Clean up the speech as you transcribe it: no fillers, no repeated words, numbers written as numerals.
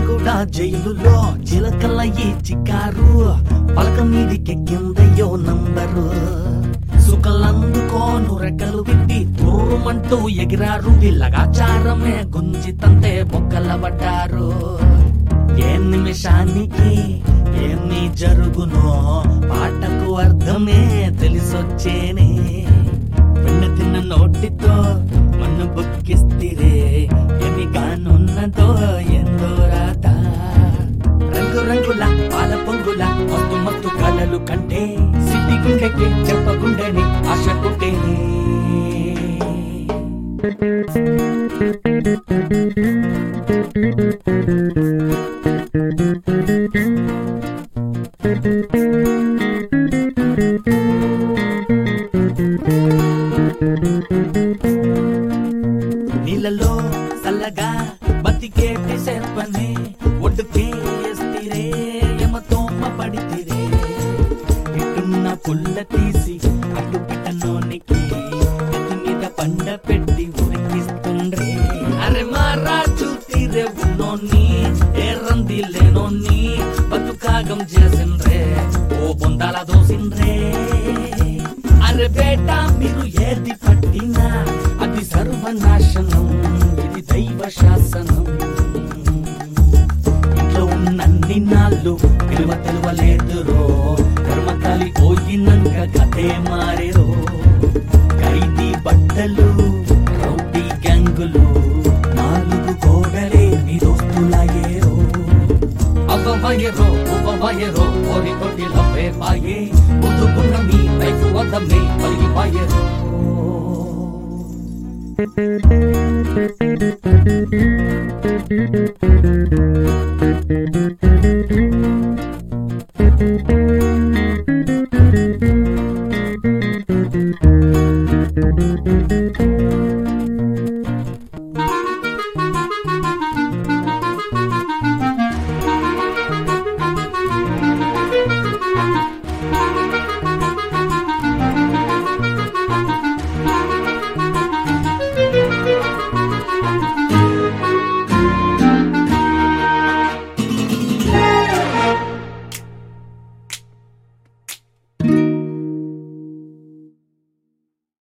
కూడా జైలులో చిలకల ఈ చికారు పలక మీదికెక్కిందయ్యో నంబరు సుఖలందుకోను రెక్కలు విప్పి తూరుమంటూ ఎగిరారు వీళ్ళగాచారమే గుంజి తంతే బొక్కల పడ్డారు ఏ నిమిషానికి ఏమి జరుగునో పాటకు అర్థమే తెలిసొచ్చేనే వెన్న తిన్న నోటితో మన్ను బుక్కిస్తిరే ఏమి కానున్నదో ఎందో రాత రంగు రంగుల పాల పొంగుల మత్తు మత్తు కలలు కంటే సిద్ధి గుండెకి చెప్పగుండెని ఆశ పుట్టేనే నీళ్ళలో చల్లగా బతికేటి సేర్పనే ఒడ్డుకే ఎస్తిరే యమతోమ పడితిరే ఇటున్న పుల్ల తీసి అటు పెట్టనోనికి ఎత్తి మీద పండ పెట్టి ఉరికిస్తుండ్రే అరే మారా చూతిరే ఉన్నోన్ని ఏ రంది లేనోన్ని బతుకాగం చేసిండ్రే ఓ బొందాల దోసిండ్రే అరే బేటా మీరు ఏది పట్టినా అది సర్వనాశనం ఇది దైవ శాసనం ఇంట్లో ఉన్నన్ని నాళ్ళు విలువ తెలువలేదురో కర్మకాలి పోయినంక కథే మారేరో ఖైదీ బట్టలు రౌడీ గ్యాంగులు నాలుగు గోడలే మీ దోస్తులాయేరో అవ్వవయరో ఉవ్వవయరో ఓరి తోటి లవ్వే పాయే ముద్దుకున్న మీ లైఫ్ వద్దమే పలిగిపాయరో Thank you.